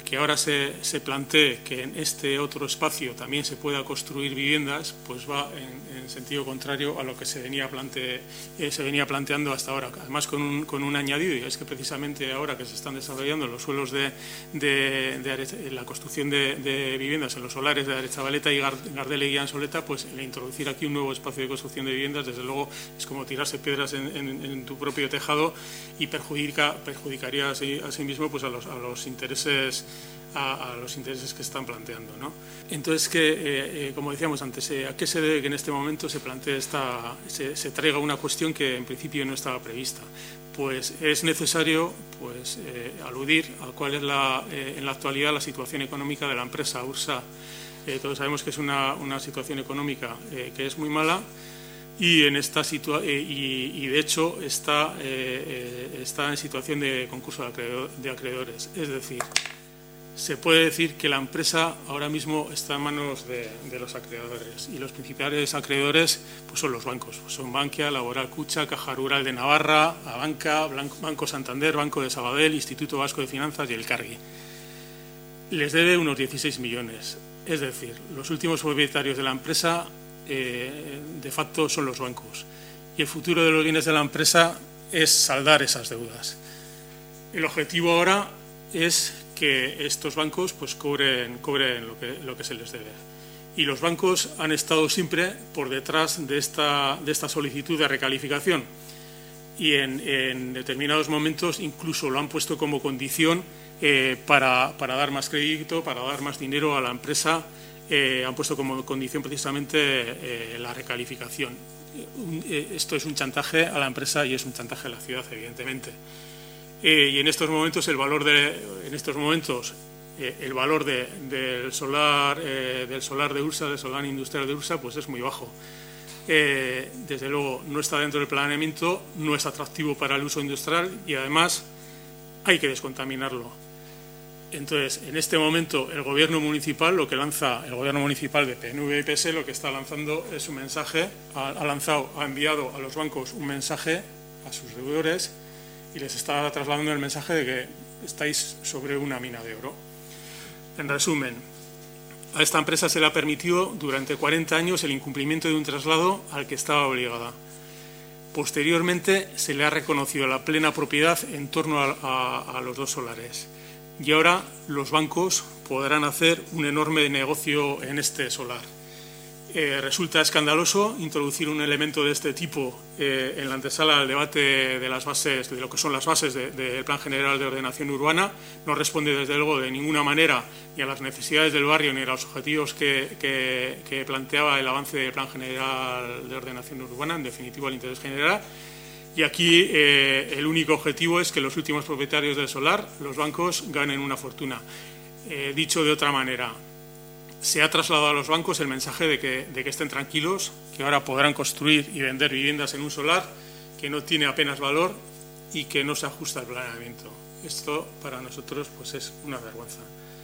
que ahora se plantee que en este otro espacio también se pueda construir viviendas, pues va en sentido contrario a lo que se venía planteando hasta ahora. Además, con un añadido, y es que precisamente ahora que se están desarrollando los suelos de la construcción de viviendas en los solares de Aretxabaleta y Gardel y Ansoleta, pues el introducir aquí un nuevo espacio de construcción de viviendas, desde luego, es como tirarse piedras en tu propio tejado y perjudicaría asimismo pues a los intereses que están planteando, ¿no? Entonces, como decíamos antes, ¿a qué se debe que en este momento se plantee se traiga una cuestión que en principio no estaba prevista? Pues es necesario aludir a cuál es en la actualidad la situación económica de la empresa Ursa. Todos sabemos que es una situación económica que es muy mala. Y y de hecho está en situación de concurso de acreedores. Es decir, se puede decir que la empresa ahora mismo está en manos de los acreedores, y los principales acreedores pues son los bancos. Pues son Bankia, Laboral Kutxa, Caja Rural de Navarra, Abanca, Banco Santander, Banco de Sabadell, Instituto Vasco de Finanzas y Elkargi. Les debe unos 16 millones. Es decir, los últimos propietarios de la empresa de facto son los bancos, y el futuro de los bienes de la empresa es saldar esas deudas. El objetivo ahora es que estos bancos pues cobren lo que se les debe, y los bancos han estado siempre por detrás de esta solicitud de recalificación, y en determinados momentos incluso lo han puesto como condición para dar más crédito, para dar más dinero a la empresa. Han puesto como condición precisamente la recalificación. Esto es un chantaje a la empresa y es un chantaje a la ciudad, evidentemente. Y en estos momentos el valor del solar de Ursa, del solar industrial de Ursa, pues es muy bajo. Desde luego no está dentro del planeamiento, no es atractivo para el uso industrial y además hay que descontaminarlo. Entonces, en este momento, el gobierno municipal de PNV y PS, lo que está lanzando es un mensaje, ha enviado a los bancos un mensaje a sus deudores y les está trasladando el mensaje de que estáis sobre una mina de oro. En resumen, a esta empresa se le ha permitido durante 40 años el incumplimiento de un traslado al que estaba obligada. Posteriormente, se le ha reconocido la plena propiedad en torno a los dos solares. Y ahora los bancos podrán hacer un enorme negocio en este solar. Resulta escandaloso introducir un elemento de este tipo en la antesala del debate de lo que son las bases del Plan General de Ordenación Urbana. No responde, desde luego, de ninguna manera ni a las necesidades del barrio ni a los objetivos que planteaba el avance del Plan General de Ordenación Urbana, en definitiva, al interés general. Y aquí el único objetivo es que los últimos propietarios del solar, los bancos, ganen una fortuna. Dicho de otra manera, se ha trasladado a los bancos el mensaje de que estén tranquilos, que ahora podrán construir y vender viviendas en un solar que no tiene apenas valor y que no se ajusta al planeamiento. Esto para nosotros pues es una vergüenza.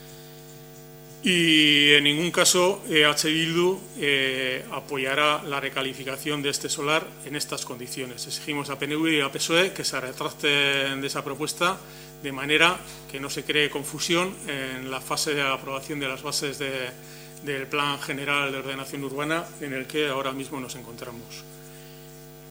Y en ningún caso H. Bildu apoyará la recalificación de este solar en estas condiciones. Exigimos a PNV y a PSOE que se retracten de esa propuesta, de manera que no se cree confusión en la fase de aprobación de las bases del Plan General de Ordenación Urbana en el que ahora mismo nos encontramos.